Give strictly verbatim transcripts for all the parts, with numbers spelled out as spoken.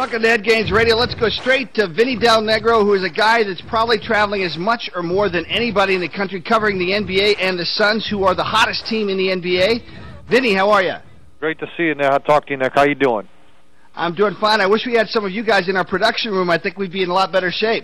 Welcome to Ed Gaines Radio. Let's go straight to Vinny Del Negro, who is a guy that's probably traveling as much or more than anybody in the country covering the N B A and the Suns, who are the hottest team in the N B A. Vinny, how are you? Great to see you, Nick. I'll talk to you, Nick. How you doing? I'm doing fine. I wish we had some of you guys in our production room. I think we'd be in a lot better shape.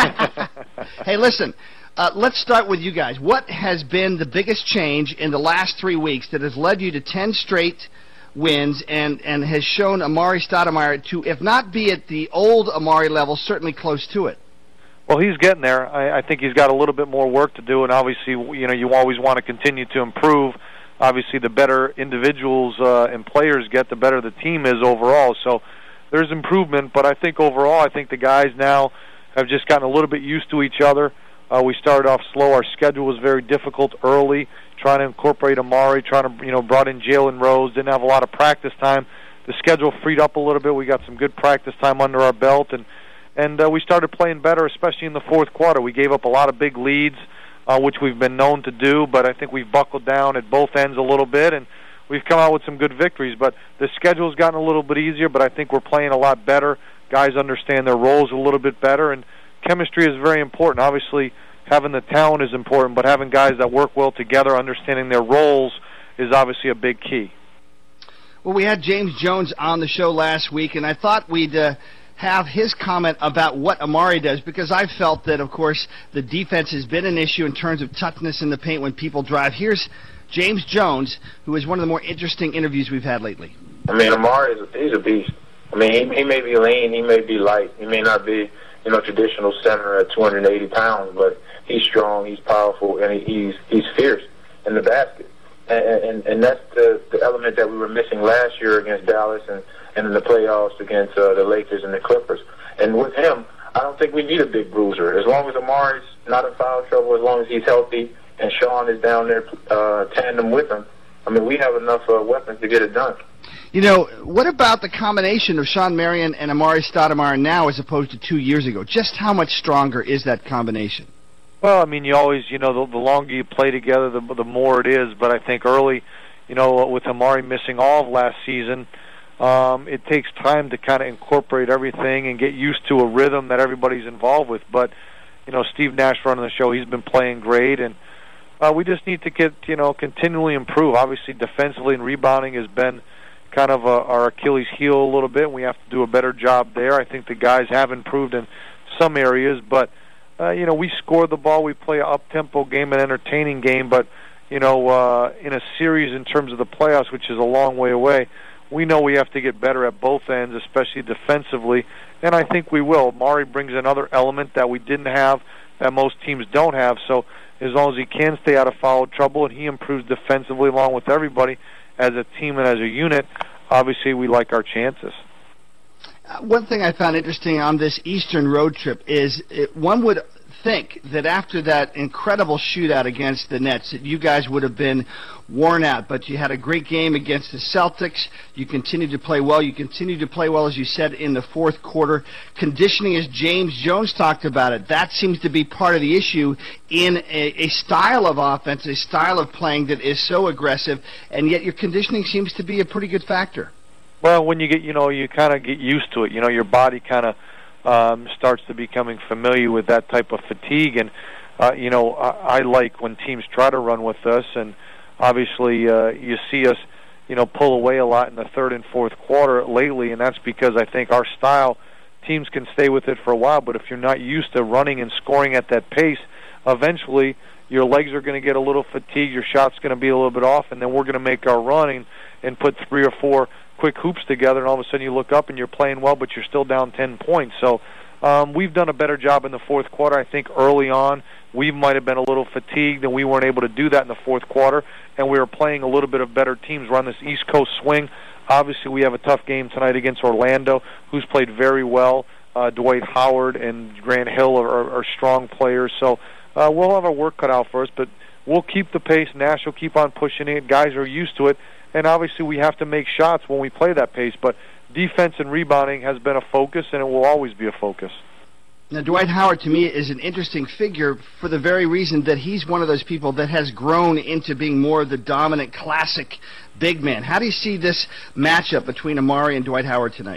Hey, listen, uh, let's start with you guys. What has been the biggest change in the last three weeks that has led you to ten straight wins and, and has shown Amar'e Stoudemire to, if not be at the old Amar'e level, certainly close to it? Well, he's getting there. I, I think he's got a little bit more work to do, and obviously, you know, you always want to continue to improve. Obviously, the better individuals uh, and players get, the better the team is overall. So there's improvement, but I think overall, I think the guys now have just gotten a little bit used to each other. Uh, we started off slow. Our schedule was very difficult early, trying to incorporate Amar'e, trying to, you know, brought in Jalen Rose, didn't have a lot of practice time. The schedule freed up a little bit. We got some good practice time under our belt, and and uh, we started playing better, especially in the fourth quarter. We gave up a lot of big leads, uh, which we've been known to do, but I think we've buckled down at both ends a little bit, and we've come out with some good victories. But the schedule's gotten a little bit easier, but I think we're playing a lot better. Guys understand their roles a little bit better, and chemistry is very important. Obviously, having the talent is important, but having guys that work well together, understanding their roles, is obviously a big key. Well, we had James Jones on the show last week, and I thought we'd uh, have his comment about what Amar'e does, because I felt that, of course, the defense has been an issue in terms of toughness in the paint when people drive. Here's James Jones, who is one of the more interesting interviews we've had lately. I mean, Amar'e, is a, he's a beast. I mean, he, he may be lean, he may be light, he may not be, you know, traditional center at two hundred eighty pounds, but he's strong, he's powerful, and he, he's he's fierce in the basket. And, and, and that's the, the element that we were missing last year against Dallas and, and in the playoffs against uh, the Lakers and the Clippers. And with him, I don't think we need a big bruiser. As long as Amar'e's not in foul trouble, as long as he's healthy, and Sean is down there uh, tandem with him, I mean, we have enough uh, weapons to get it done. You know, what about the combination of Shawn Marion and Amar'e Stoudemire now as opposed to two years ago? Just how much stronger is that combination? Well, I mean, you always, you know, the, the longer you play together, the, the more it is. But I think early, you know, with Amar'e missing all of last season, um, it takes time to kind of incorporate everything and get used to a rhythm that everybody's involved with. But, you know, Steve Nash running the show, he's been playing great, and uh, we just need to get, you know, continually improve. Obviously, defensively and rebounding has been kind of a, our Achilles heel a little bit, and we have to do a better job there. I think the guys have improved in some areas, but Uh, you know, we score the ball, we play an up-tempo game, an entertaining game, but, you know, uh, in a series in terms of the playoffs, which is a long way away, we know we have to get better at both ends, especially defensively, and I think we will. Amar'e brings another element that we didn't have, that most teams don't have, so as long as he can stay out of foul trouble and he improves defensively along with everybody as a team and as a unit, obviously we like our chances. Uh, one thing I found interesting on this Eastern road trip is it, one would think that after that incredible shootout against the Nets that you guys would have been worn out, but you had a great game against the Celtics. You continued to play well. You continued to play well, as you said, in the fourth quarter. Conditioning, as James Jones talked about it, that seems to be part of the issue in a, a style of offense, a style of playing that is so aggressive, and yet your conditioning seems to be a pretty good factor. Well, when you get, you know, you kind of get used to it. You know, your body kind of um, starts to becoming familiar with that type of fatigue. And, uh, you know, I, I like when teams try to run with us. And obviously uh, you see us, you know, pull away a lot in the third and fourth quarter lately. And that's because I think our style, teams can stay with it for a while. But if you're not used to running and scoring at that pace, eventually your legs are going to get a little fatigued. Your shot's going to be a little bit off. And then we're going to make our running and put three or four quick hoops together, and all of a sudden you look up and you're playing well, but you're still down ten points. So um, we've done a better job in the fourth quarter. I think early on we might have been a little fatigued, and we weren't able to do that in the fourth quarter, and we were playing a little bit of better teams run this East Coast swing. Obviously, we have a tough game tonight against Orlando, who's played very well. Uh, Dwight Howard and Grant Hill are, are, are strong players, so uh, we'll have our work cut out for us, but we'll keep the pace. Nash will keep on pushing it. Guys are used to it. And obviously we have to make shots when we play that pace. But defense and rebounding has been a focus, and it will always be a focus. Now, Dwight Howard, to me, is an interesting figure for the very reason that he's one of those people that has grown into being more of the dominant, classic big man. How do you see this matchup between Amar'e and Dwight Howard tonight?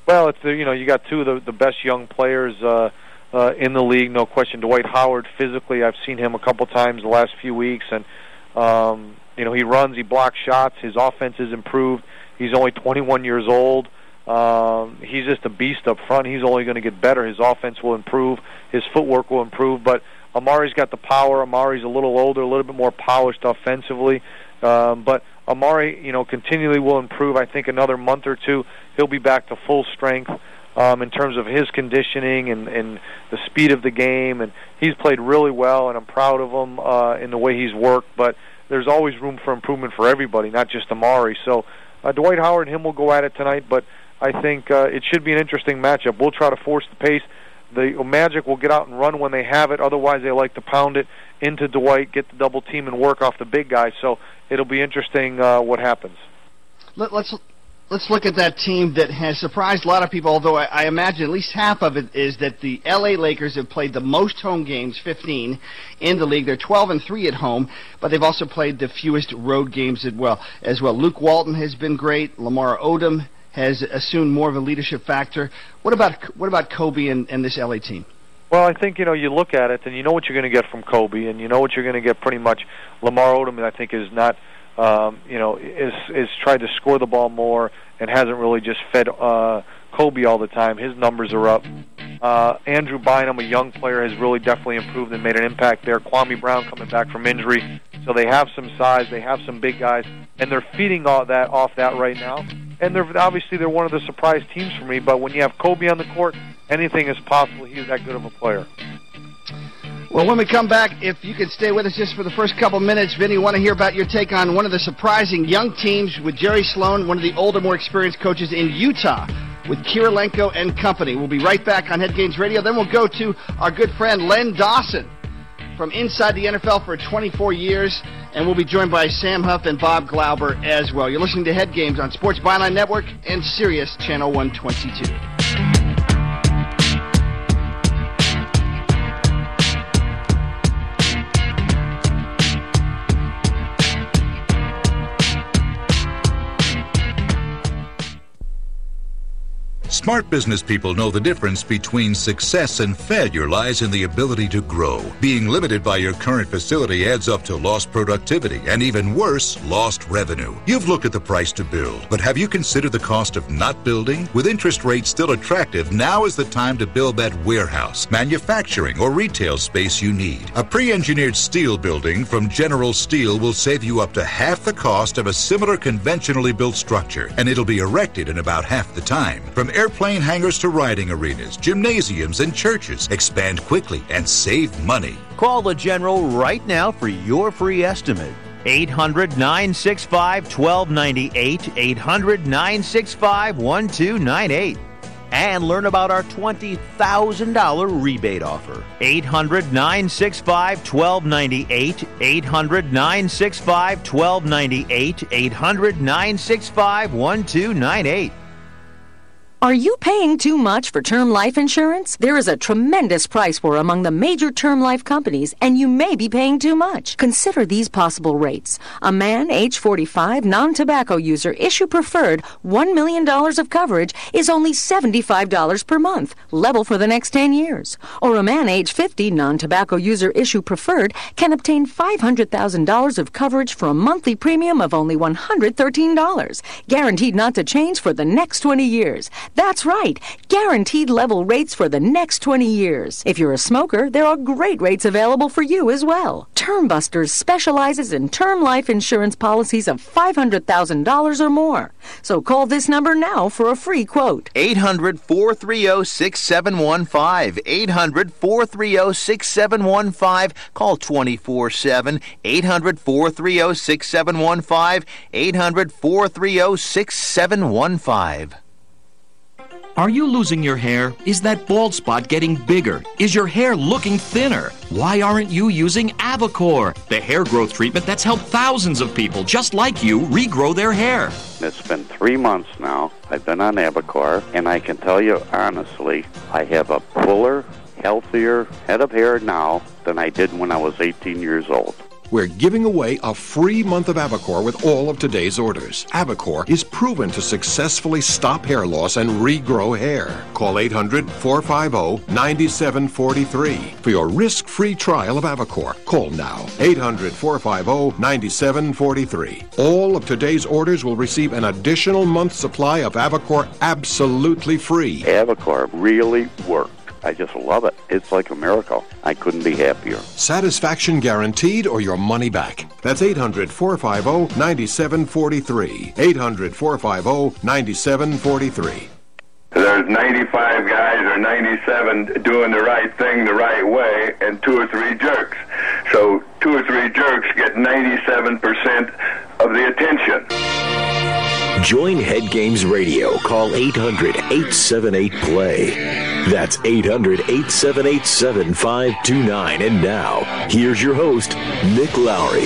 Well, it's the, you know, you got two of the, the best young players uh, uh, in the league, no question. Dwight Howard, physically, I've seen him a couple times the last few weeks, and um, you know, he runs, he blocks shots, his offense is improved. He's only twenty-one years old. Um, he's just a beast up front. He's only going to get better. His offense will improve. His footwork will improve. But Amari's got the power. Amari's a little older, a little bit more polished offensively. Um, but Amari, you know, continually will improve. I think another month or two, he'll be back to full strength um, in terms of his conditioning and, and the speed of the game. And he's played really well, and I'm proud of him uh, in the way he's worked. But there's always room for improvement for everybody, not just Amari. So uh, Dwight Howard and him will go at it tonight, but I think uh, it should be an interesting matchup. We'll try to force the pace. The Magic will get out and run when they have it. Otherwise, they like to pound it into Dwight, get the double team, and work off the big guy. So it'll be interesting uh, what happens. Let, let's let's look at that team that has surprised a lot of people, although I, I imagine at least half of it is that the L A Lakers have played the most home games, fifteen, in the league. They're twelve and three at home, but they've also played the fewest road games as well. As well, Luke Walton has been great. Lamar Odom has assumed more of a leadership factor. What about what about Kobe and, and this L A team? Well, I think, you know, you look at it and you know what you're going to get from Kobe, and you know what you're going to get pretty much. Lamar Odom, I think, is not, um, you know, is is tried to score the ball more and hasn't really just fed uh, Kobe all the time. His numbers are up. Uh, Andrew Bynum, a young player, has really definitely improved and made an impact there. Kwame Brown coming back from injury. So they have some size, they have some big guys, and they're feeding all that off that right now. And they're obviously they're one of the surprise teams for me, but when you have Kobe on the court, anything is possible. He's that good of a player. Well, when we come back, if you could stay with us just for the first couple minutes, Vinny, want to hear about your take on one of the surprising young teams with Jerry Sloan, one of the older, more experienced coaches in Utah, with Kirilenko and company. We'll be right back on Head Games Radio. Then we'll go to our good friend Len Dawson from inside the N F L for twenty-four years, and we'll be joined by Sam Huff and Bob Glauber as well. You're listening to Head Games on Sports Byline Network and Sirius Channel one twenty-two. Smart business people know the difference between success and failure lies in the ability to grow. Being limited by your current facility adds up to lost productivity and, even worse, lost revenue. You've looked at the price to build, but have you considered the cost of not building? With interest rates still attractive, now is the time to build that warehouse, manufacturing, or retail space you need. A pre-engineered steel building from General Steel will save you up to half the cost of a similar conventionally built structure, and it'll be erected in about half the time. From airplane hangars to riding arenas, gymnasiums, and churches. Expand quickly and save money. Call the General right now for your free estimate. eight hundred, nine six five, one two nine eight, eight hundred, nine six five, one two nine eight. And learn about our twenty thousand dollars rebate offer. eight hundred, nine six five, one two nine eight, eight hundred, nine six five, one two nine eight, eight hundred, nine six five, one two nine eight. Are you paying too much for term life insurance? There is a tremendous price war among the major term life companies, and you may be paying too much. Consider these possible rates. A man, age forty-five, non-tobacco user, issue preferred, one million dollars of coverage is only seventy-five dollars per month, level for the next ten years. Or a man, age fifty, non-tobacco user, issue preferred, can obtain five hundred thousand dollars of coverage for a monthly premium of only one hundred thirteen dollars, guaranteed not to change for the next twenty years. That's right, guaranteed level rates for the next twenty years. If you're a smoker, there are great rates available for you as well. Term Busters specializes in term life insurance policies of five hundred thousand dollars or more. So call this number now for a free quote. eight hundred, four three zero, six seven one five. eight hundred, four three zero, six seven one five. Call twenty-four seven. eight hundred, four three zero, six seven one five. eight hundred, four three zero, six seven one five. Are you losing your hair? Is that bald spot getting bigger? Is your hair looking thinner? Why aren't you using Avocor, the hair growth treatment that's helped thousands of people just like you regrow their hair? It's been three months now. I've been on Avocor, and I can tell you honestly, I have a fuller, healthier head of hair now than I did when I was eighteen years old. We're giving away a free month of Avocor with all of today's orders. Avocor is proven to successfully stop hair loss and regrow hair. Call eight hundred, four five zero, nine seven four three for your risk-free trial of Avocor. Call now, eight hundred, four five zero, nine seven four three. All of today's orders will receive an additional month's supply of Avocor absolutely free. Avocor really works. I just love it. It's like a miracle. I couldn't be happier. Satisfaction guaranteed or your money back. That's eight hundred, four five zero, nine seven four three. eight hundred, four five zero, nine seven four three. There's ninety-five guys or ninety-seven doing the right thing the right way and two or three jerks. So two or three jerks get ninety-seven percent of the attention. Join Head Games Radio. Call eight hundred, eight seven eight, play. That's eight hundred, eight seven eight, seven five two nine. And now, here's your host, Nick Lowry.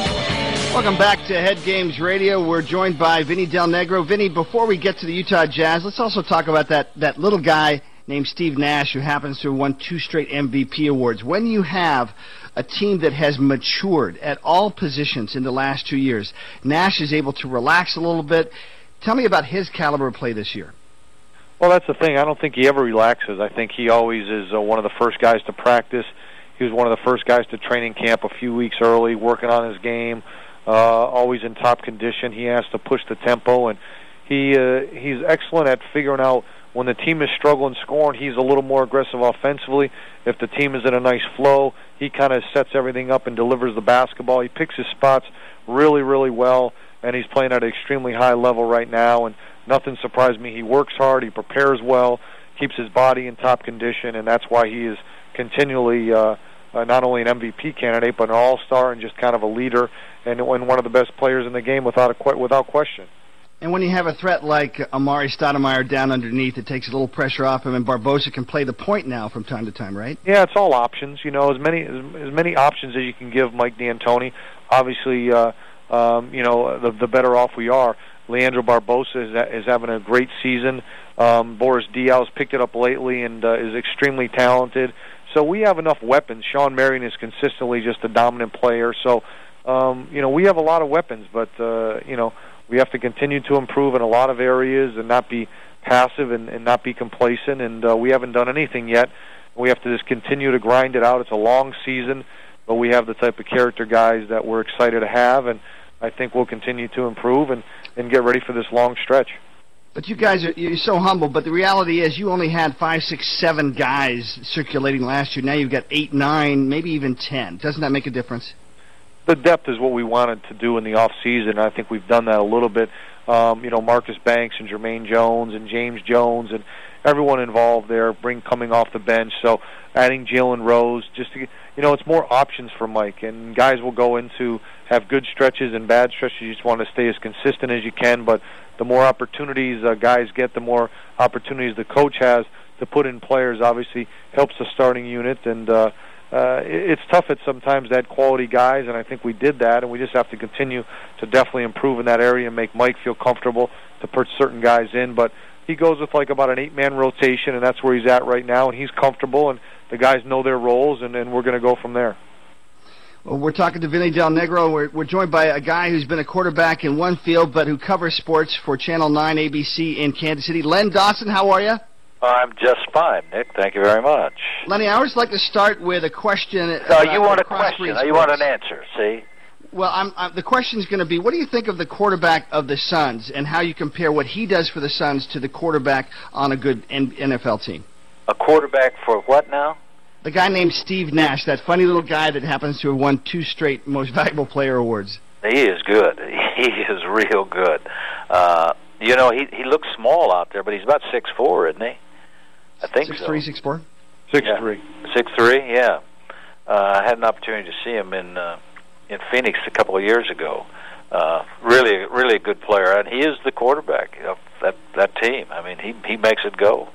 Welcome back to Head Games Radio. We're joined by Vinny Del Negro. Vinny, before we get to the Utah Jazz, let's also talk about that, that little guy named Steve Nash who happens to have won two straight M V P awards. When you have a team that has matured at all positions in the last two years, Nash is able to relax a little bit. Tell me about his caliber of play this year. Well, that's the thing. I don't think he ever relaxes. I think he always is uh, one of the first guys to practice. He was one of the first guys to training camp a few weeks early, working on his game, uh, always in top condition. He has to push the tempo, and he uh, he's excellent at figuring out when the team is struggling scoring, he's a little more aggressive offensively. If the team is in a nice flow, he kind of sets everything up and delivers the basketball. He picks his spots really, really well, and he's playing at an extremely high level right now, and nothing surprised me. He works hard, he prepares well, keeps his body in top condition, and that's why he is continually uh, uh, not only an M V P candidate, but an all-star and just kind of a leader and, and one of the best players in the game without a que- without question. And when you have a threat like Amari Stoudemire down underneath, it takes a little pressure off him, and Barbosa can play the point now from time to time, right? Yeah, it's all options. You know, as many as, as many options as you can give Mike D'Antoni. Obviously, uh, um, you know, the, the better off we are. Leandro Barbosa is, is having a great season. Um, Boris Diaw's picked it up lately and uh, is extremely talented. So we have enough weapons. Sean Marion is consistently just a dominant player. So, um, you know, we have a lot of weapons, but, uh, you know, we have to continue to improve in a lot of areas and not be passive and, and not be complacent, and uh, we haven't done anything yet. We have to just continue to grind it out. It's a long season, but we have the type of character guys that we're excited to have, and I think we'll continue to improve and, and get ready for this long stretch. But you guys are you're so humble, but the reality is you only had five, six, seven guys circulating last year. Now you've got eight, nine, maybe even ten. Doesn't that make a difference? The depth is what we wanted to do in the off season. I think we've done that a little bit. Um, you know, Marcus Banks and Jermaine Jones and James Jones and everyone involved there, bring coming off the bench. So adding Jalen Rose, just to, you know, it's more options for Mike. And guys will go into have good stretches and bad stretches. You just want to stay as consistent as you can. But the more opportunities uh, guys get, the more opportunities the coach has to put in players. Obviously, helps the starting unit and. Uh, Uh, it's tough at sometimes to add quality guys, and I think we did that, and we just have to continue to definitely improve in that area and make Mike feel comfortable to put certain guys in. But he goes with like about an eight-man rotation, and that's where he's at right now, and he's comfortable, and the guys know their roles, and, and we're going to go from there. Well, we're talking to Vinny Del Negro. We're, we're joined by a guy who's been a quarterback in one field, but who covers sports for Channel nine A B C in Kansas City. Len Dawson, how are you? I'm just fine, Nick. Thank you very much. Lenny, I always like to start with a question. No, you want a question. No, you want an answer, see? Well, I'm, I'm, the question is going to be, what do you think of the quarterback of the Suns and how you compare what he does for the Suns to the quarterback on a good N F L team? A quarterback for what now? The guy named Steve Nash, that funny little guy that happens to have won two straight Most Valuable Player awards. He is good. He is real good. Uh, you know, he he looks small out there, but he's about six foot four, isn't he? I think six so. three, six four? six yeah. three. six three, yeah. Uh, I had an opportunity to see him in uh, in Phoenix a couple of years ago. Uh, really, really a good player, and he is the quarterback of that that team. I mean, he he makes it go.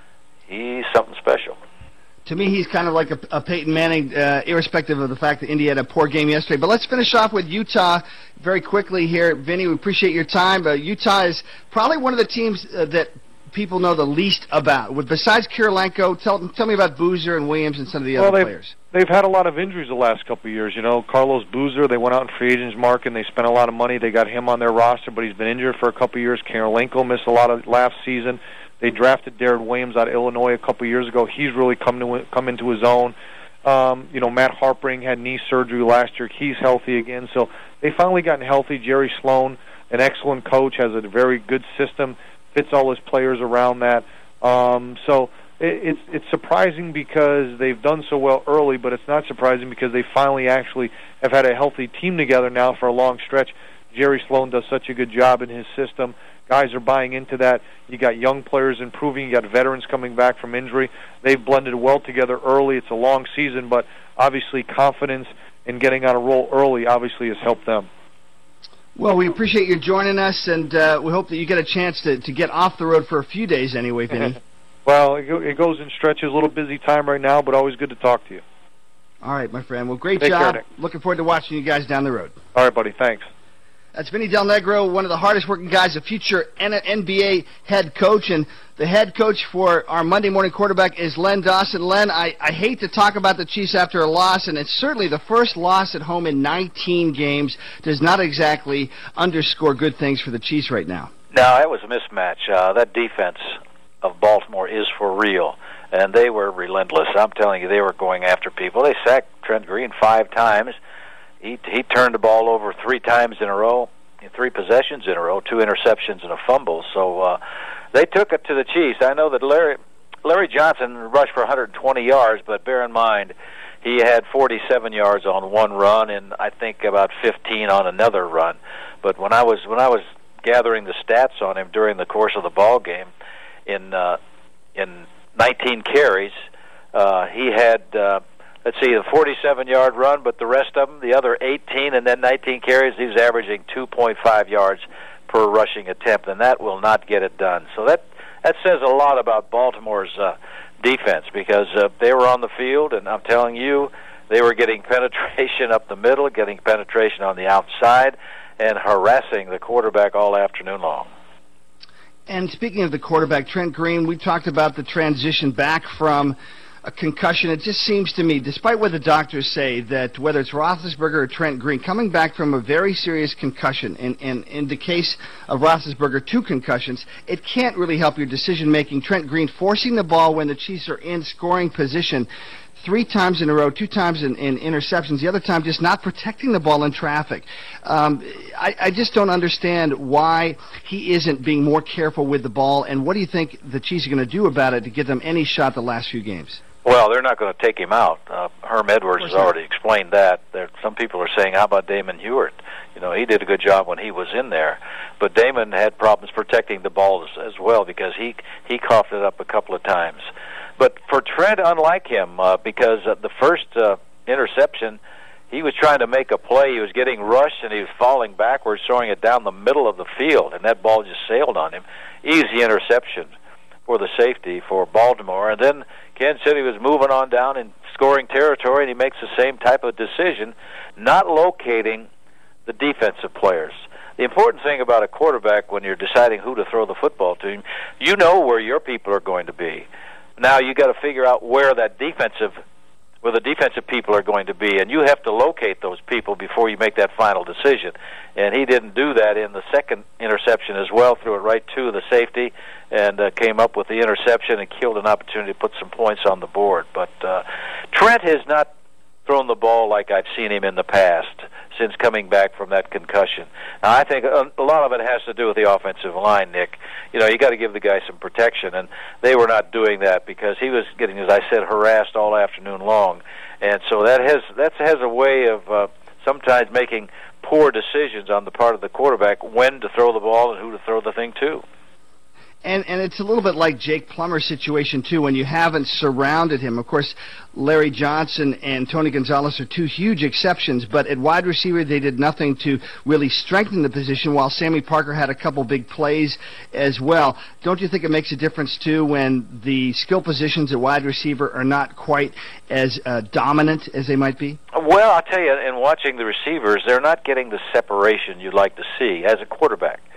He's something special. To me, he's kind of like a, a Peyton Manning, uh, irrespective of the fact that Indy had a poor game yesterday. But let's finish off with Utah very quickly here. Vinny, we appreciate your time. But Utah is probably one of the teams uh, that people know the least about? With besides Kirilenko, tell tell me about Boozer and Williams and some of the well, other they've, players. They've had a lot of injuries the last couple of years. You know, Carlos Boozer, they went out in free agents market and they spent a lot of money. They got him on their roster, but he's been injured for a couple of years. Kirilenko missed a lot of last season. They drafted Darren Williams out of Illinois a couple of years ago. He's really come to come into his own. Um, you know, Matt Harpering had knee surgery last year. He's healthy again. So they finally gotten healthy. Jerry Sloan, an excellent coach, has a very good system, fits all his players around that. Um, so it, it's it's surprising because they've done so well early, but it's not surprising because they finally actually have had a healthy team together now for a long stretch. Jerry Sloan does such a good job in his system. Guys are buying into that. You got young players improving. You got veterans coming back from injury. They've blended well together early. It's a long season, but obviously confidence in getting on a roll early obviously has helped them. Well, we appreciate you joining us, and uh, we hope that you get a chance to, to get off the road for a few days anyway, Vinny. Well, it, go, it goes in stretches. A little busy time right now, but always good to talk to you. All right, my friend. Well, great Take job. Care, Looking forward to watching you guys down the road. All right, buddy. Thanks. That's Vinny Del Negro, one of the hardest working guys, a future N B A head coach. And the head coach for our Monday morning quarterback is Len Dawson. Len, I, I hate to talk about the Chiefs after a loss, and it's certainly the first loss at home in nineteen games. Does not exactly underscore good things for the Chiefs right now. No, it was a mismatch. Uh, that defense of Baltimore is for real, and they were relentless. I'm telling you, they were going after people. They sacked Trent Green five times. He he turned the ball over three times in a row, three possessions in a row, two interceptions and a fumble. So uh, they took it to the Chiefs. I know that Larry Larry Johnson rushed for one hundred twenty yards, but bear in mind he had forty-seven yards on one run and I think about fifteen on another run. But when I was when I was gathering the stats on him during the course of the ball game, in uh, in nineteen carries, uh, he had. Uh, Let's see, the forty-seven-yard run, but the rest of them, the other eighteen and then nineteen carries, he was averaging two point five yards per rushing attempt, and that will not get it done. So that that says a lot about Baltimore's uh, defense because uh, they were on the field, and I'm telling you, they were getting penetration up the middle, getting penetration on the outside, and harassing the quarterback all afternoon long. And speaking of the quarterback, Trent Green, we talked about the transition back from a concussion. It just seems to me, despite what the doctors say, that whether it's Roethlisberger or Trent Green, coming back from a very serious concussion, and in, in, in the case of Roethlisberger, two concussions, it can't really help your decision-making. Trent Green forcing the ball when the Chiefs are in scoring position three times in a row, two times in, in interceptions, the other time just not protecting the ball in traffic. Um, I, I just don't understand why he isn't being more careful with the ball, and what do you think the Chiefs are going to do about it to give them any shot the last few games? Well, they're not going to take him out. Uh, Herm Edwards has already explained that. There, some people are saying, how about Damon Hewart? You know, he did a good job when he was in there. But Damon had problems protecting the ball as, as well because he he coughed it up a couple of times. But for Trent, unlike him, uh, because uh, the first uh, interception, he was trying to make a play. He was getting rushed, and he was falling backwards, throwing it down the middle of the field, and that ball just sailed on him. Easy interception for the safety for Baltimore. And then Kansas City was moving on down in scoring territory, and he makes the same type of decision, not locating the defensive players. The important thing about a quarterback when you're deciding who to throw the football to, you know where your people are going to be. Now you got to figure out where that defensive, where the defensive people are going to be, and you have to locate those people before you make that final decision. And he didn't do that in the second interception as well. Threw it right to the safety and uh, came up with the interception and killed an opportunity to put some points on the board. But uh, Trent has not thrown the ball like I've seen him in the past since coming back from that concussion. Now, I think a lot of it has to do with the offensive line, Nick. You know, you got to give the guy some protection, and they were not doing that because he was getting, as I said, harassed all afternoon long. And so that has that has a way of uh, sometimes making poor decisions on the part of the quarterback when to throw the ball and who to throw the thing to. And and it's a little bit like Jake Plummer's situation, too, when you haven't surrounded him. Of course, Larry Johnson and Tony Gonzalez are two huge exceptions, but at wide receiver they did nothing to really strengthen the position, while Sammy Parker had a couple big plays as well. Don't you think it makes a difference, too, when the skill positions at wide receiver are not quite as uh, dominant as they might be? Well, I'll tell you, in watching the receivers, they're not getting the separation you'd like to see as a quarterback.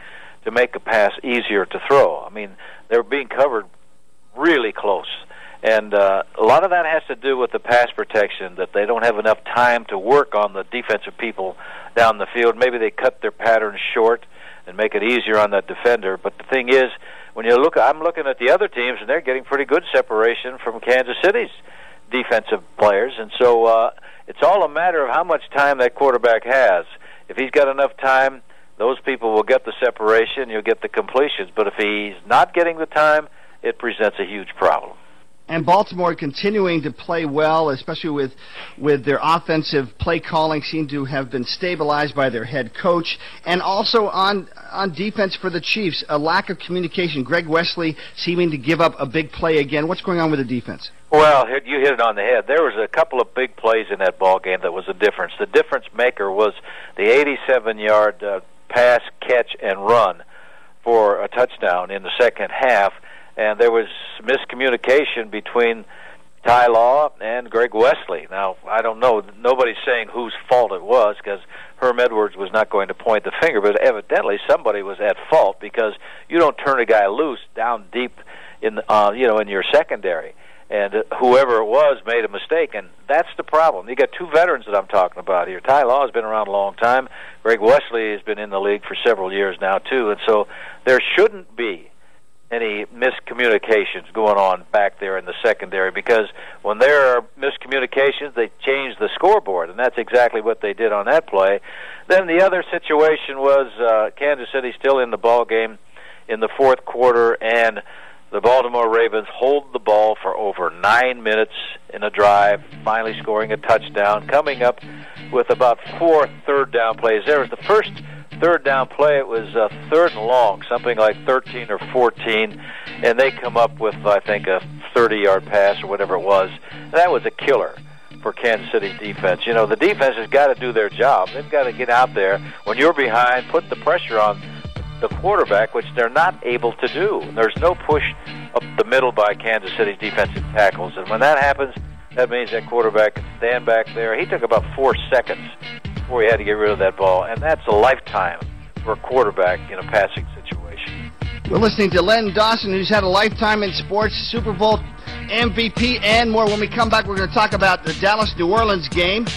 to make a pass easier to throw. I mean, they were being covered really close. And uh, a lot of that has to do with the pass protection, that they don't have enough time to work on the defensive people down the field. Maybe they cut their patterns short and make it easier on that defender. But the thing is, when you look, I'm looking at the other teams, and they're getting pretty good separation from Kansas City's defensive players. And so uh, it's all a matter of how much time that quarterback has. If he's got enough time, those people will get the separation, you'll get the completions. But if he's not getting the time, it presents a huge problem. And Baltimore continuing to play well, especially with with their offensive play calling, seem to have been stabilized by their head coach. And also on on defense for the Chiefs, a lack of communication. Greg Wesley seeming to give up a big play again. What's going on with the defense? Well, you hit it on the head. There was a couple of big plays in that ball game that was a difference. The difference maker was the eighty-seven-yard uh, pass, catch, and run for a touchdown in the second half. And there was miscommunication between Ty Law and Greg Wesley. Now, I don't know. Nobody's saying whose fault it was, because Herm Edwards was not going to point the finger, but evidently somebody was at fault, because you don't turn a guy loose down deep in, uh, you know, in your secondary. And uh, whoever it was made a mistake, and that's the problem. You got two veterans that I'm talking about here. Ty Law has been around a long time. Greg Wesley has been in the league for several years now, too. And so there shouldn't be any miscommunications going on back there in the secondary, because when there are miscommunications, they change the scoreboard, and that's exactly what they did on that play. Then the other situation was uh, Kansas City still in the ball game in the fourth quarter, and the Baltimore Ravens hold the ball for over nine minutes in a drive, finally scoring a touchdown, coming up with about four third down plays. There was the first third down play. It was uh, third and long, something like thirteen or fourteen, and they come up with, I think, a thirty-yard pass or whatever it was. And that was a killer for Kansas City's defense. You know, the defense has got to do their job. They've got to get out there when you're behind, put the pressure on the quarterback, which they're not able to do. There's no push up the middle by Kansas City's defensive tackles, and when that happens, that means that quarterback can stand back there. He took about four seconds before he had to get rid of that ball, and that's a lifetime for a quarterback in a passing situation. We're listening to Len Dawson, who's had a lifetime in sports, Super Bowl M V P, and more. When we come back, we're going to talk about the Dallas-New Orleans game,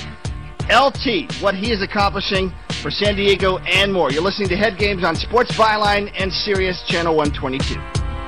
L T, what he is accomplishing for San Diego, and more. You're listening to Head Games on Sports Byline and Sirius Channel one twenty-two.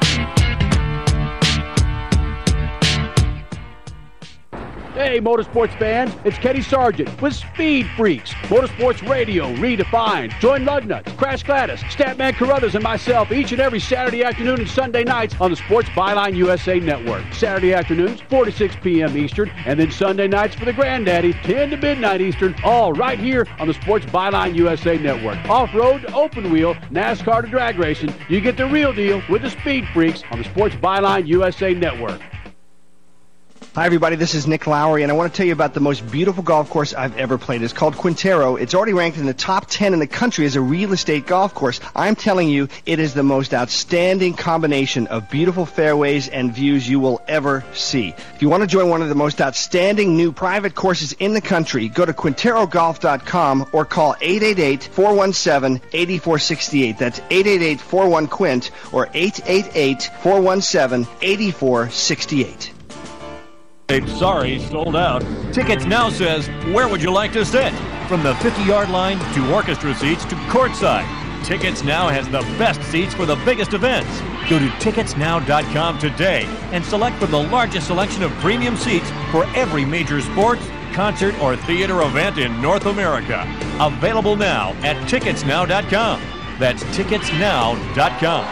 Hey, motorsports fans, it's Kenny Sargent with Speed Freaks, Motorsports Radio redefined. Join Lugnuts, Crash Gladys, Statman Carruthers, and myself each and every Saturday afternoon and Sunday nights on the Sports Byline U S A Network. Saturday afternoons, four to six p.m. Eastern, and then Sunday nights for the Granddaddy, ten to midnight Eastern, all right here on the Sports Byline U S A Network. Off-road to open wheel, NASCAR to drag racing, you get the real deal with the Speed Freaks on the Sports Byline U S A Network. Hi, everybody. This is Nick Lowry, and I want to tell you about the most beautiful golf course I've ever played. It's called Quintero. It's already ranked in the top ten in the country as a real estate golf course. I'm telling you, it is the most outstanding combination of beautiful fairways and views you will ever see. If you want to join one of the most outstanding new private courses in the country, go to Quintero Golf dot com or call eight eight eight, four one seven, eight four six eight. That's eight eight eight, four one, Quint or eight eight eight, four one seven, eight four six eight. Sorry, sold out. Tickets Now says, where would you like to sit? From the fifty-yard line to orchestra seats to courtside. Tickets Now has the best seats for the biggest events. Go to tickets now dot com today and select from the largest selection of premium seats for every major sports, concert, or theater event in North America. Available now at tickets now dot com. That's tickets now dot com.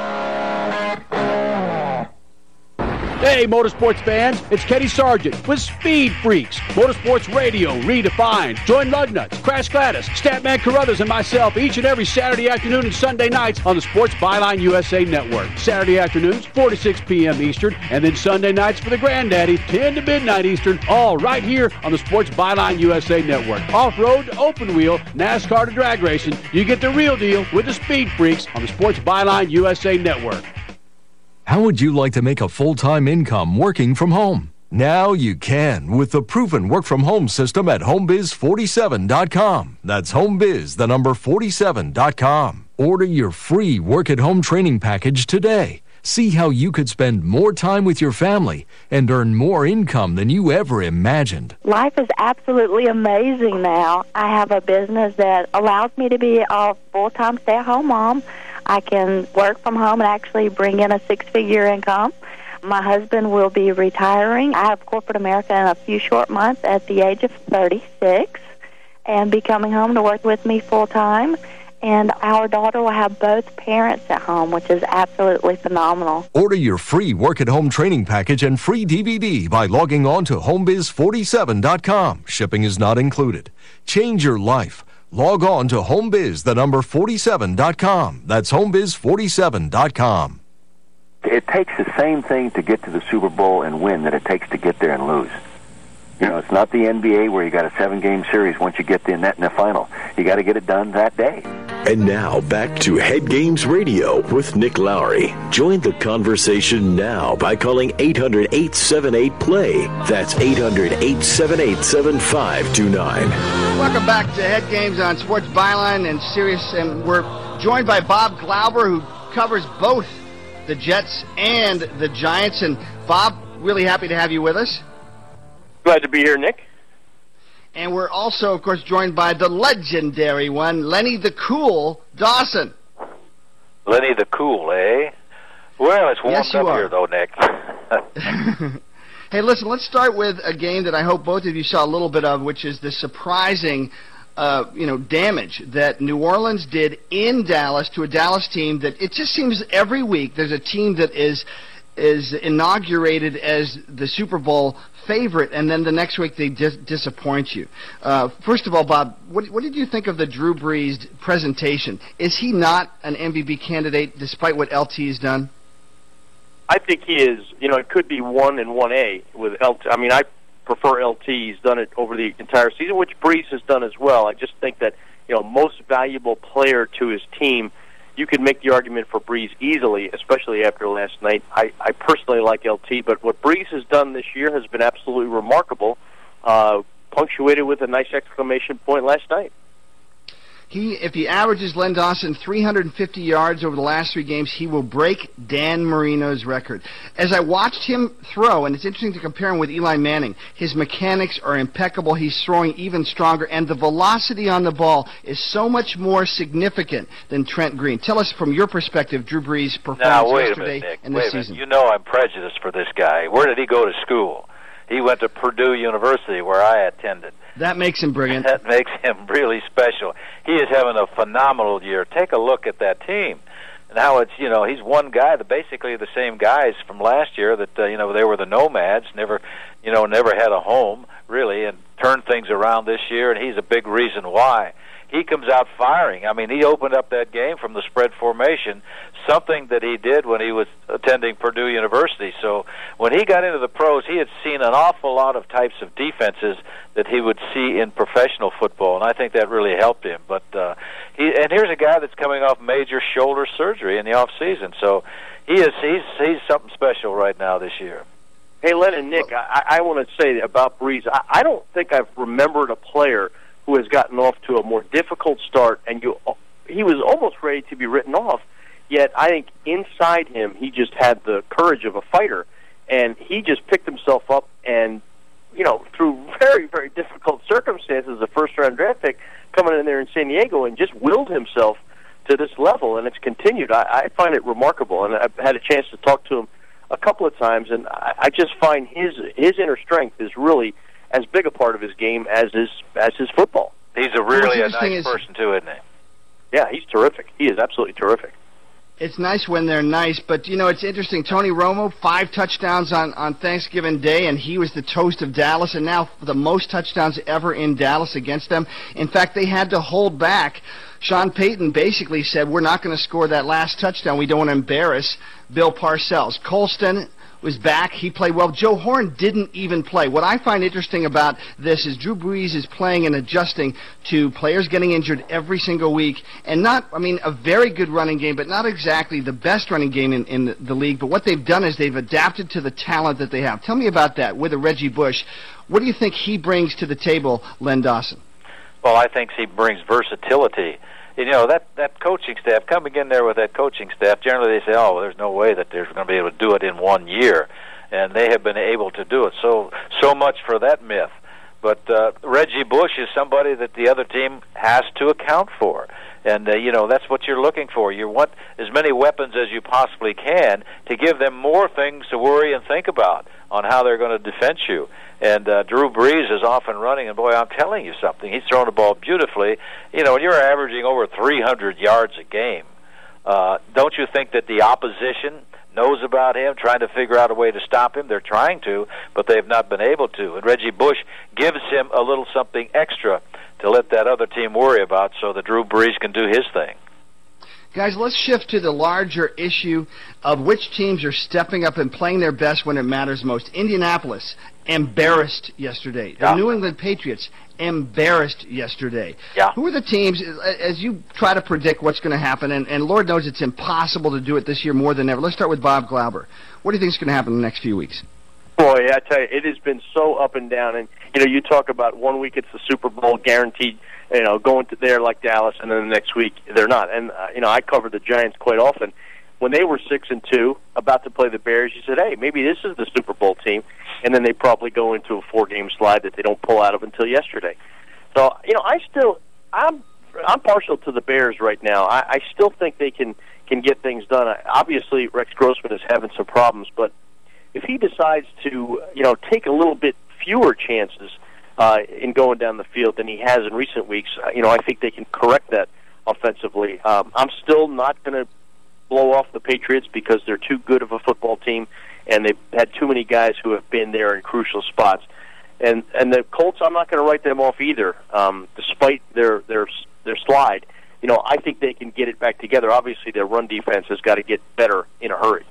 Hey, motorsports fans, it's Kenny Sargent with Speed Freaks, Motorsports Radio redefined. Join Lugnuts, Crash Gladys, Statman Carruthers, and myself each and every Saturday afternoon and Sunday nights on the Sports Byline U S A Network. Saturday afternoons, four to six p.m. Eastern, and then Sunday nights for the Granddaddy, ten to midnight Eastern, all right here on the Sports Byline U S A Network. Off-road to open wheel, NASCAR to drag racing, you get the real deal with the Speed Freaks on the Sports Byline U S A Network. How would you like to make a full-time income working from home? Now you can with the proven work-from-home system at home biz forty-seven dot com. That's home biz, the number forty-seven dot com. Order your free work-at-home training package today. See how you could spend more time with your family and earn more income than you ever imagined. Life is absolutely amazing now. I have a business that allows me to be a full-time stay-at-home mom. I can work from home and actually bring in a six-figure income. My husband will be retiring. I have corporate America in a few short months at the age of thirty-six and be coming home to work with me full-time. And our daughter will have both parents at home, which is absolutely phenomenal. Order your free work-at-home training package and free D V D by logging on to home biz forty-seven dot com. Shipping is not included. Change your life. Log on to homebiz, the number forty-seven dot com. That's homebiz forty-seven dot com. It takes the same thing to get to the Super Bowl and win that it takes to get there and lose. You know, it's not the N B A where you got a seven-game series once you get the net in the final. You got to get it done that day. And now back to Head Games Radio with Nick Lowry. Join the conversation now by calling eight hundred, eight seven eight, play. That's eight hundred, eight seven eight, seven five two nine. Welcome back to Head Games on Sports Byline and Sirius, and we're joined by Bob Glauber, who covers both the Jets and the Giants. And Bob, really happy to have you with us. Glad to be here, Nick. And we're also, of course, joined by the legendary one, Lenny the Cool Dawson. Lenny the Cool, eh? Well, it's warmed Yes, you up are. here, though, Nick. Hey, listen, let's start with a game that I hope both of you saw a little bit of, which is the surprising uh, you know, damage that New Orleans did in Dallas to a Dallas team that it just seems every week there's a team that is is inaugurated as the Super Bowl favorite, and then the next week they dis- disappoint you. Uh, first of all, Bob, what, what did you think of the Drew Brees presentation? Is he not an M V P candidate despite what L T has done? I think he is. You know, it could be one and one A with L T. I mean, I prefer L T. He's done it over the entire season, which Brees has done as well. I just think that, you know, most valuable player to his team, you could make the argument for Brees easily, especially after last night. I, I personally like L T, but what Brees has done this year has been absolutely remarkable, uh, punctuated with a nice exclamation point last night. He, if he averages, Len Dawson, three hundred fifty yards over the last three games, he will break Dan Marino's record. As I watched him throw, and it's interesting to compare him with Eli Manning, his mechanics are impeccable. He's throwing even stronger, and the velocity on the ball is so much more significant than Trent Green. Tell us from your perspective, Drew Brees' performance now, wait yesterday a minute, Nick. and wait this a minute. season. You know I'm prejudiced for this guy. Where did he go to school? He went to Purdue University, where I attended. That makes him brilliant. That makes him really special. He is having a phenomenal year. Take a look at that team and how it's, you know, he's one guy, the basically the same guys from last year that, uh, you know, they were the nomads, never, you know, never had a home, really, and turned things around this year, and he's a big reason why. He comes out firing. I mean, he opened up that game from the spread formation, something that he did when he was attending Purdue University. So when he got into the pros, he had seen an awful lot of types of defenses that he would see in professional football, and I think that really helped him. But uh, he, and here's a guy that's coming off major shoulder surgery in the off season, so he is he's he's something special right now this year. Hey, Len and Nick, I, I want to say about Brees, I, I don't think I've remembered a player who has gotten off to a more difficult start, and you, he was almost ready to be written off, yet I think inside him he just had the courage of a fighter, and he just picked himself up and, you know, through very, very difficult circumstances, a first-round draft pick, coming in there in San Diego and just willed himself to this level, and it's continued. I, I find it remarkable, and I've had a chance to talk to him a couple of times, and I, I just find his his inner strength is really as big a part of his game as his as his football. He's a really a nice is, person too, isn't he? Yeah, he's terrific. He is absolutely terrific. It's nice when they're nice, but, you know, it's interesting. Tony Romo, five touchdowns on, on Thanksgiving Day, and he was the toast of Dallas, and now the most touchdowns ever in Dallas against them. In fact, they had to hold back. Sean Payton basically said, we're not going to score that last touchdown. We don't want to embarrass Bill Parcells. Colston was back. He played well. Joe Horn didn't even play. What I find interesting about this is Drew Brees is playing and adjusting to players getting injured every single week, and not, I mean, a very good running game, but not exactly the best running game in, in the, the league. But what they've done is they've adapted to the talent that they have. Tell me about that with a Reggie Bush. What do you think he brings to the table, Len Dawson? Well, I think he brings versatility. you know, that, that coaching staff, coming in there with that coaching staff, generally they say, oh, well, there's no way that they're going to be able to do it in one year. And they have been able to do it. So, so much for that myth. But uh, Reggie Bush is somebody that the other team has to account for. And, uh, you know, that's what you're looking for. You want as many weapons as you possibly can to give them more things to worry and think about on how they're going to defend you. And uh, Drew Brees is off and running, and, boy, I'm telling you something. He's throwing the ball beautifully. You know, when you're averaging over three hundred yards a game, uh, don't you think that the opposition knows about him, trying to figure out a way to stop him? They're trying to, but they've not been able to. And Reggie Bush gives him a little something extra to let that other team worry about so that Drew Brees can do his thing. Guys, let's shift to the larger issue of which teams are stepping up and playing their best when it matters most. Indianapolis, embarrassed yesterday. Yeah. The New England Patriots, embarrassed yesterday. Yeah. Who are the teams, as you try to predict what's going to happen, and, and Lord knows it's impossible to do it this year more than ever. Let's start with Bob Glauber. What do you think is going to happen in the next few weeks? Boy, I tell you, it has been so up and down. And, you know, you talk about one week it's the Super Bowl guaranteed, you know, going to there like Dallas, and then the next week they're not. And, uh, you know, I covered the Giants quite often. When they were six and two, about to play the Bears, you said, hey, maybe this is the Super Bowl team. And then they probably go into a four-game slide that they don't pull out of until yesterday. So, you know, I still, I'm I'm partial to the Bears right now. I, I still think they can, can get things done. Obviously, Rex Grossman is having some problems, but if he decides to, you know, take a little bit fewer chances uh, in going down the field than he has in recent weeks, uh, you know, I think they can correct that offensively. Um, I'm still not going to blow off the Patriots because they're too good of a football team, and they've had too many guys who have been there in crucial spots. And and the Colts, I'm not going to write them off either, um, despite their their their slide. You know, I think they can get it back together. Obviously, their run defense has got to get better in a hurry.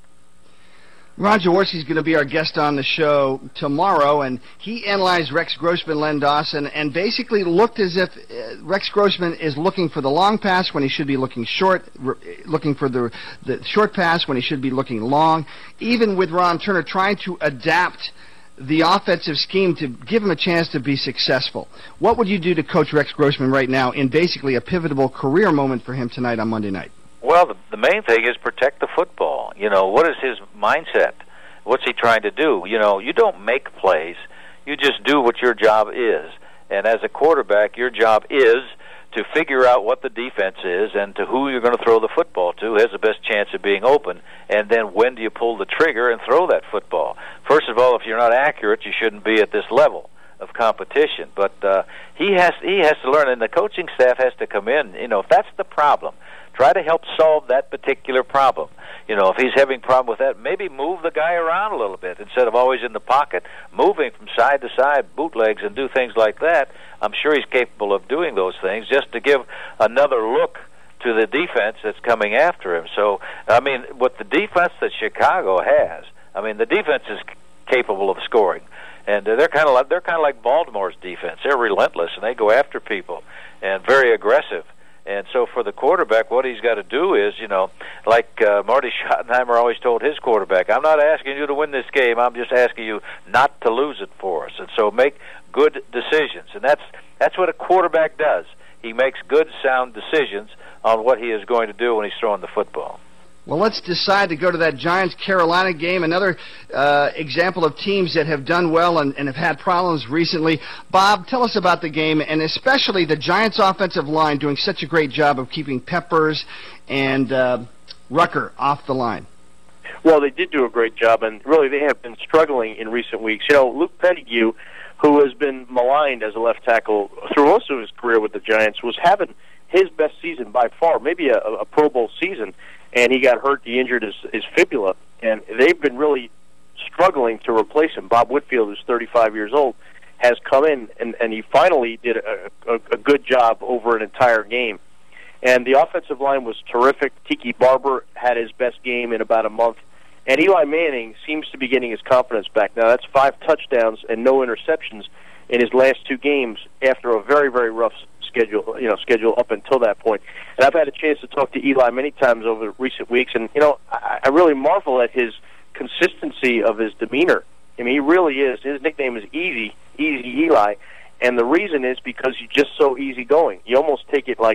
Ron Jaworski is going to be our guest on the show tomorrow, and he analyzed Rex Grossman, Len Dawson, and basically looked as if uh, Rex Grossman is looking for the long pass when he should be looking short, r- looking for the the short pass when he should be looking long. Even with Ron Turner trying to adapt the offensive scheme to give him a chance to be successful. What would you do to coach Rex Grossman right now in basically a pivotal career moment for him tonight on Monday night? Well, the, the main thing is protect the football. You know, what is his mindset? What's he trying to do? You know, you don't make plays. You just do what your job is. And as a quarterback, your job is to figure out what the defense is and to who you're going to throw the football to has the best chance of being open. And then when do you pull the trigger and throw that football? First of all, if you're not accurate, you shouldn't be at this level of competition. But uh, he has he has to learn, and the coaching staff has to come in. You know, if that's the problem, try to help solve that particular problem. You know, if he's having a problem with that, maybe move the guy around a little bit instead of always in the pocket, moving from side to side, bootlegs, and do things like that. I'm sure he's capable of doing those things just to give another look to the defense that's coming after him. So, I mean, what the defense that Chicago has, I mean, the defense is capable of scoring, and they're kind of like they're kind of like Baltimore's defense. They're relentless and they go after people and very aggressive. And so for the quarterback, what he's got to do is, you know, like uh, Marty Schottenheimer always told his quarterback, I'm not asking you to win this game, I'm just asking you not to lose it for us. And so make good decisions. And that's that's what a quarterback does. He makes good, sound decisions on what he is going to do when he's throwing the football. Well, let's decide to go to that Giants-Carolina game, another uh, example of teams that have done well and, and have had problems recently. Bob, tell us about the game, and especially the Giants' offensive line doing such a great job of keeping Peppers and uh, Rucker off the line. Well, they did do a great job, and really they have been struggling in recent weeks. You know, Luke Pettigrew, who has been maligned as a left tackle through most of his career with the Giants, was having his best season by far, maybe a, a Pro Bowl season. And he got hurt. He injured his, his fibula, and they've been really struggling to replace him. Bob Whitfield, who's thirty-five years old, has come in, and, and he finally did a, a, a good job over an entire game. And the offensive line was terrific. Tiki Barber had his best game in about a month. And Eli Manning seems to be getting his confidence back. Now, that's five touchdowns and no interceptions in his last two games after a very, very rough schedule, you know, schedule up until that point. And I've had a chance to talk to Eli many times over recent weeks, and, you know, I, I really marvel at his consistency of his demeanor. I mean, he really is. His nickname is Easy, Easy Eli, and the reason is because he's just so easygoing. You almost take it like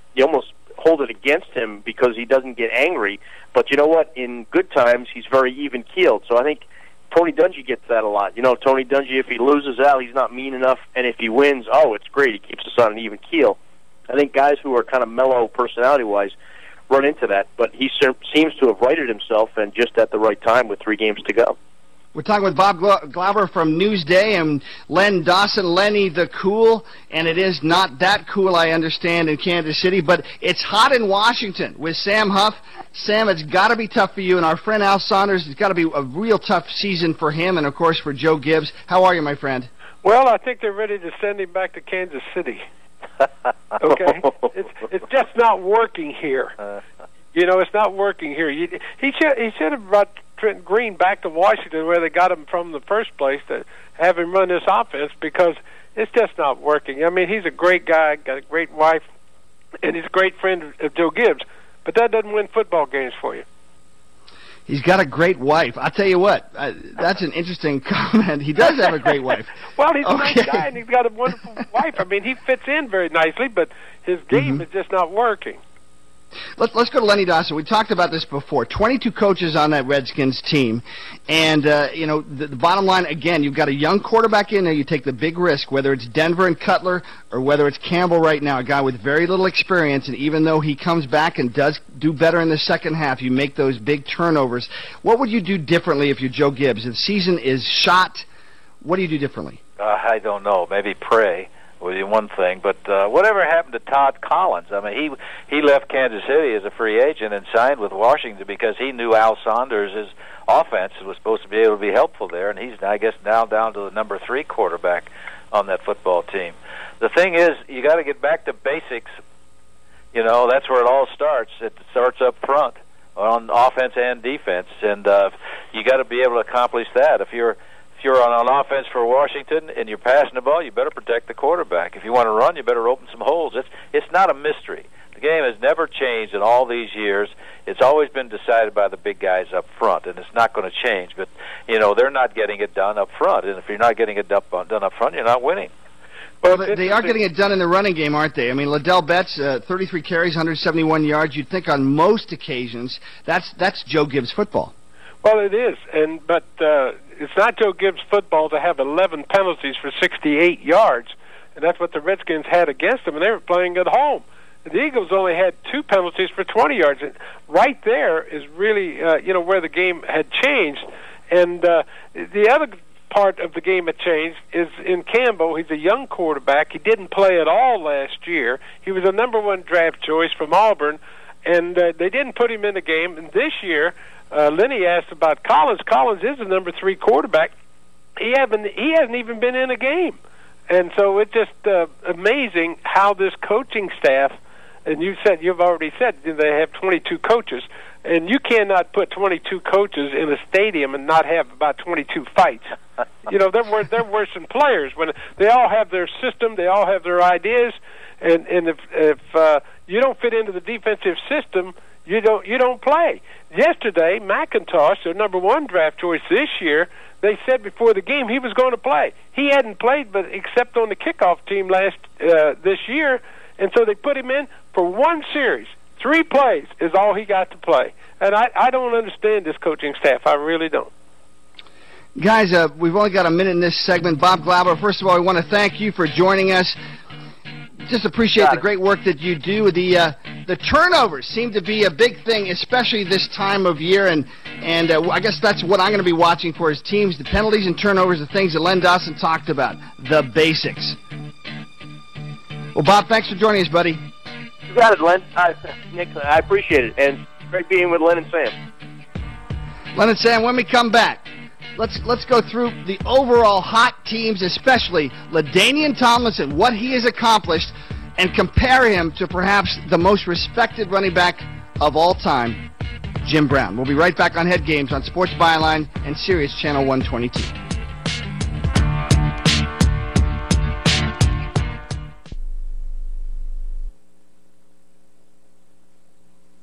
you almost hold it against him because he doesn't get angry. But you know what? In good times, he's very even-keeled. So I think Tony Dungy gets that a lot. You know, Tony Dungy, if he loses out, he's not mean enough. And if he wins, oh, it's great. He keeps us on an even keel. I think guys who are kind of mellow personality-wise run into that. But he seems to have righted himself, and just at the right time with three games to go. We're talking with Bob Glauber from Newsday and Len Dawson, Lenny the Cool, and it is not that cool, I understand, in Kansas City, but it's hot in Washington with Sam Huff. Sam, it's got to be tough for you, and our friend Al Saunders, it's got to be a real tough season for him and, of course, for Joe Gibbs. How are you, my friend? Well, I think they're ready to send him back to Kansas City. Okay? It's, it's just not working here. You know, it's not working here. You, he should he should have brought Trent Green back to Washington where they got him from the first place to have him run this offense, because it's just not working. I mean, he's a great guy, got a great wife, and he's a great friend of Joe Gibbs, but that doesn't win football games for you. He's got a great wife. I'll tell you what, uh, that's an interesting comment. He does have a great wife. Well, he's a Okay. nice guy, and he's got a wonderful wife. I mean, he fits in very nicely, but his game Mhm. is just not working. Let's let's go to Lenny Dawson. We talked about this before. twenty-two coaches on that Redskins team, and uh, you know the, the bottom line again. You've got a young quarterback in there. You take the big risk, whether it's Denver and Cutler or whether it's Campbell right now, a guy with very little experience. And even though he comes back and does do better in the second half, you make those big turnovers. What would you do differently if you're Joe Gibbs? If the season is shot, what do you do differently? Uh, I don't know. Maybe pray would be one thing, but uh, whatever happened to Todd Collins? I mean, he he left Kansas City as a free agent and signed with Washington because he knew Al Saunders' offense was supposed to be able to be helpful there, and he's, I guess, now down to the number three quarterback on that football team. The thing is, you got to get back to basics. You know, that's where it all starts. It starts up front on offense and defense, and uh, you got to be able to accomplish that. If you're If you're on an offense for Washington and you're passing the ball, you better protect the quarterback. If you want to run, you better open some holes. It's it's not a mystery. The game has never changed in all these years. It's always been decided by the big guys up front, and it's not going to change. But, you know, they're not getting it done up front, and if you're not getting it done up front, you're not winning. Well, they, they are getting it done in the running game, aren't they? I mean, Liddell Betts, uh, thirty-three carries, one hundred seventy-one yards. You'd think on most occasions that's that's Joe Gibbs football. Well, it is, and but uh, it's not Joe Gibbs football to have eleven penalties for sixty-eight yards, and that's what the Redskins had against them, and they were playing at home. The Eagles only had two penalties for twenty yards, and right there is really, uh, you know, where the game had changed. And uh, the other part of the game that changed is in Campbell. He's a young quarterback. He didn't play at all last year. He was a number one draft choice from Auburn, and uh, they didn't put him in the game. And this year, uh, Lenny asked about Collins. Collins is the number three quarterback. He haven't. He hasn't even been in a game, and so it's just uh, amazing how this coaching staff. And you said you've already said they have twenty-two coaches, and you cannot put twenty-two coaches in a stadium and not have about twenty-two fights. You know, they're worse, they're worse than players when they all have their system, they all have their ideas, and and if if uh, you don't fit into the defensive system, you don't you don't play. Yesterday, McIntosh, their number one draft choice this year, they said before the game he was going to play. He hadn't played, but except on the kickoff team last uh, this year. And so they put him in for one series. Three plays is all he got to play. And I, I don't understand this coaching staff. I really don't. Guys, uh, we've only got a minute in this segment. Bob Glauber, first of all, we want to thank you for joining us. Just appreciate Got the it. great work that you do. The uh, the turnovers seem to be a big thing, especially this time of year. And, and uh, I guess that's what I'm going to be watching for is teams, the penalties and turnovers, the things that Len Dawson talked about, the basics. Well, Bob, thanks for joining us, buddy. You got it, Len. I, Nick, I appreciate it. And great being with Len and Sam. Len and Sam, when we come back, let's let's go through the overall hot teams, especially LaDainian Tomlinson, what he has accomplished, and compare him to perhaps the most respected running back of all time, Jim Brown. We'll be right back on Head Games on Sports Byline and Sirius Channel one twenty-two.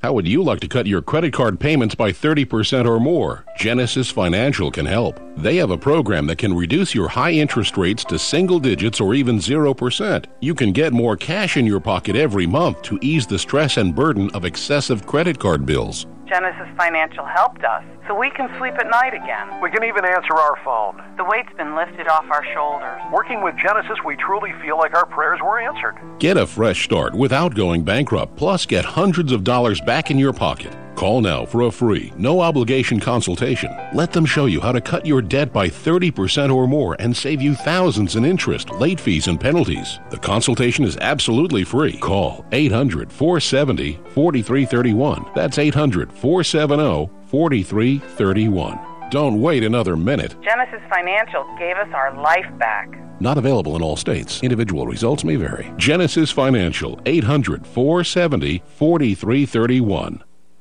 How would you like to cut your credit card payments by thirty percent or more? Genesis Financial can help. They have a program that can reduce your high interest rates to single digits or even zero percent. You can get more cash in your pocket every month to ease the stress and burden of excessive credit card bills. Genesis Financial helped us, so we can sleep at night again. We can even answer our phone. The weight's been lifted off our shoulders. Working with Genesis, we truly feel like our prayers were answered. Get a fresh start without going bankrupt, plus get hundreds of dollars back in your pocket. Call now for a free, no-obligation consultation. Let them show you how to cut your debt by thirty percent or more and save you thousands in interest, late fees, and penalties. The consultation is absolutely free. Call eight hundred, four seven zero, four three three one. That's eight hundred, four seven zero, four three three one. Don't wait another minute. Genesis Financial gave us our life back. Not available in all states. Individual results may vary. Genesis Financial, eight hundred, four seven zero, four three three one.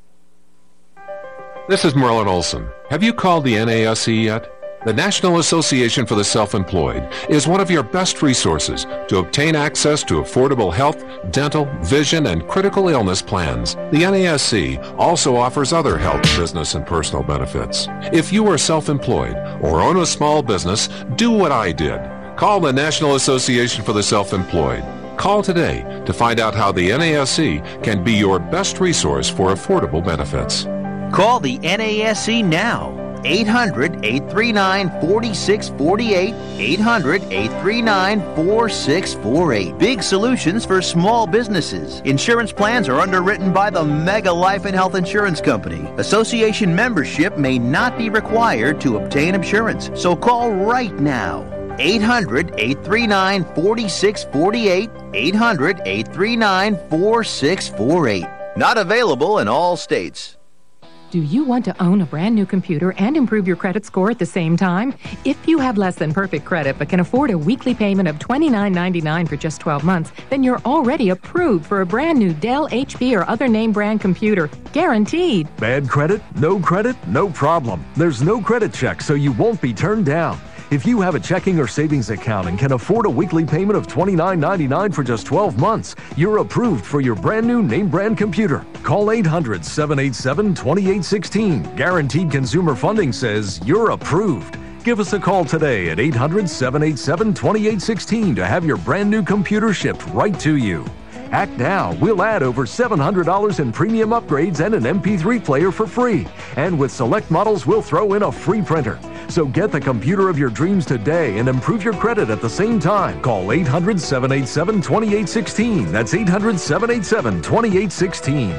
This is Merlin Olson. Have you called the N A S E yet? The National Association for the Self-Employed is one of your best resources to obtain access to affordable health, dental, vision, and critical illness plans. The N A S E also offers other health, business, and personal benefits. If you are self-employed or own a small business, do what I did. Call the National Association for the Self-Employed. Call today to find out how the N A S E can be your best resource for affordable benefits. Call the N A S E now. eight hundred, eight three nine, four six four eight. eight hundred, eight three nine, four six four eight. Big solutions for small businesses. Insurance plans are underwritten by the Mega Life and Health Insurance Company. Association membership may not be required to obtain insurance. So call right now. eight hundred, eight three nine, four six four eight. eight hundred, eight three nine, four six four eight. Not available in all states. Do you want to own a brand new computer and improve your credit score at the same time? If you have less than perfect credit but can afford a weekly payment of twenty-nine ninety-nine for just twelve months, then you're already approved for a brand new Dell, H P, or other name brand computer. Guaranteed. Bad credit? No credit? No problem. There's no credit check, so you won't be turned down. If you have a checking or savings account and can afford a weekly payment of twenty-nine ninety-nine for just twelve months, you're approved for your brand new name brand computer. Call eight hundred, seven eight seven, two eight one six. Guaranteed Consumer Funding says you're approved. Give us a call today at eight hundred, seven eight seven, two eight one six to have your brand new computer shipped right to you. Act now. We'll add over seven hundred dollars in premium upgrades and an M P three player for free. And with select models, we'll throw in a free printer. So get the computer of your dreams today and improve your credit at the same time. Call eight hundred, seven eight seven, two eight one six. That's eight hundred, seven eight seven, two eight one six.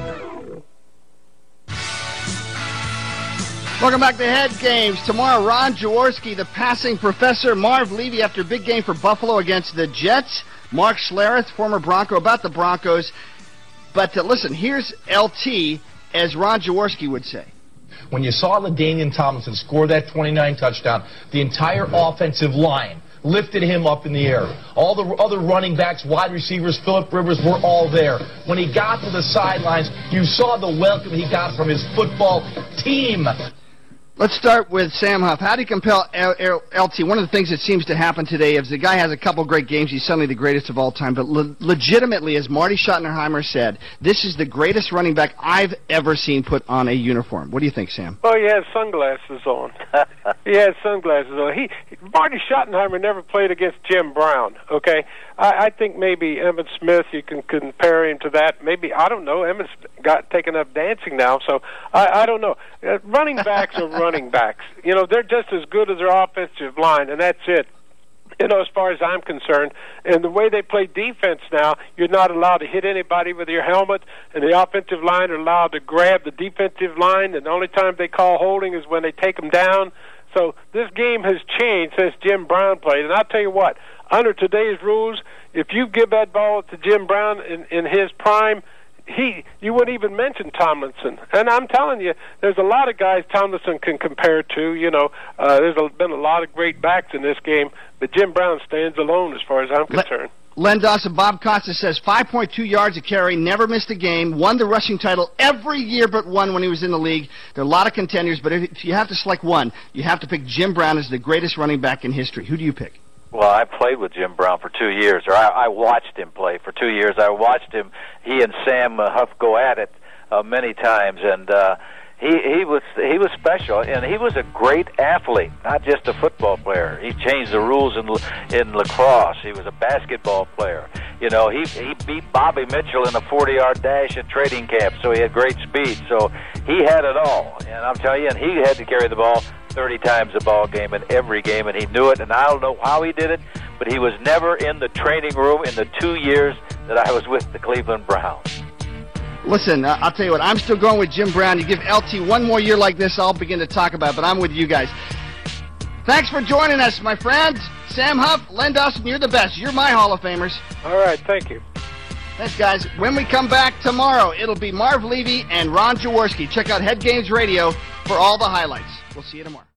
Welcome back to Head Games. Tomorrow, Ron Jaworski, the passing professor, Marv Levy after a big game for Buffalo against the Jets. Mark Schlereth, former Bronco, about the Broncos. But uh, listen, here's L T, as Ron Jaworski would say. When you saw LaDainian Tomlinson score that twenty-nine touchdown, the entire offensive line lifted him up in the air. All the other running backs, wide receivers, Phillip Rivers were all there. When he got to the sidelines, you saw the welcome he got from his football team. Let's start with Sam Huff. How do you compel L T? One of the things that seems to happen today is the guy has a couple great games. He's suddenly the greatest of all time. But le- legitimately, as Marty Schottenheimer said, this is the greatest running back I've ever seen put on a uniform. What do you think, Sam? Oh, he has sunglasses on. He has sunglasses on. He Marty Schottenheimer never played against Jim Brown, okay? I, I think maybe Emmitt Smith, you can compare him to that. Maybe, I don't know, Emmitt's got taken up dancing now, so I, I don't know. Uh, running backs are running backs. You know, they're just as good as their offensive line, and that's it. You know, as far as I'm concerned, and the way they play defense now, you're not allowed to hit anybody with your helmet, and the offensive line are allowed to grab the defensive line, and the only time they call holding is when they take them down. So this game has changed since Jim Brown played, and I'll tell you what, under today's rules, if you give that ball to Jim Brown in, in his prime, he you wouldn't even mention Tomlinson. And I'm telling you, there's a lot of guys Tomlinson can compare to. You know, uh, there's a, been a lot of great backs in this game, but Jim Brown stands alone as far as I'm concerned. Len Dawson, Bob Costa says five point two yards a carry, never missed a game, won the rushing title every year but one when he was in the league. There are a lot of contenders, but if you have to select one, you have to pick Jim Brown as the greatest running back in history. Who do you pick? Well, I played with Jim Brown for two years, or I, I watched him play for two years. I watched him, he and Sam uh, Huff go at it uh, many times, and uh, he he was he was special, and he was a great athlete, not just a football player. He changed the rules in in lacrosse. He was a basketball player. You know, he he beat Bobby Mitchell in a forty-yard dash at training camp, so he had great speed. So he had it all, and I'm telling you, and he had to carry the ball thirty times a ball game in every game, and he knew it, and I don't know how he did it, but he was never in the training room in the two years that I was with the Cleveland Browns. Listen, uh, I'll tell you what, I'm still going with Jim Brown. You give L T one more year like this, I'll begin to talk about it, but I'm with you guys. Thanks for joining us, my friends. Sam Huff, Len Dawson, you're the best. You're my Hall of Famers. All right, thank you. Thanks, guys. When we come back tomorrow, it'll be Marv Levy and Ron Jaworski. Check out Head Games Radio for all the highlights. We'll see you tomorrow.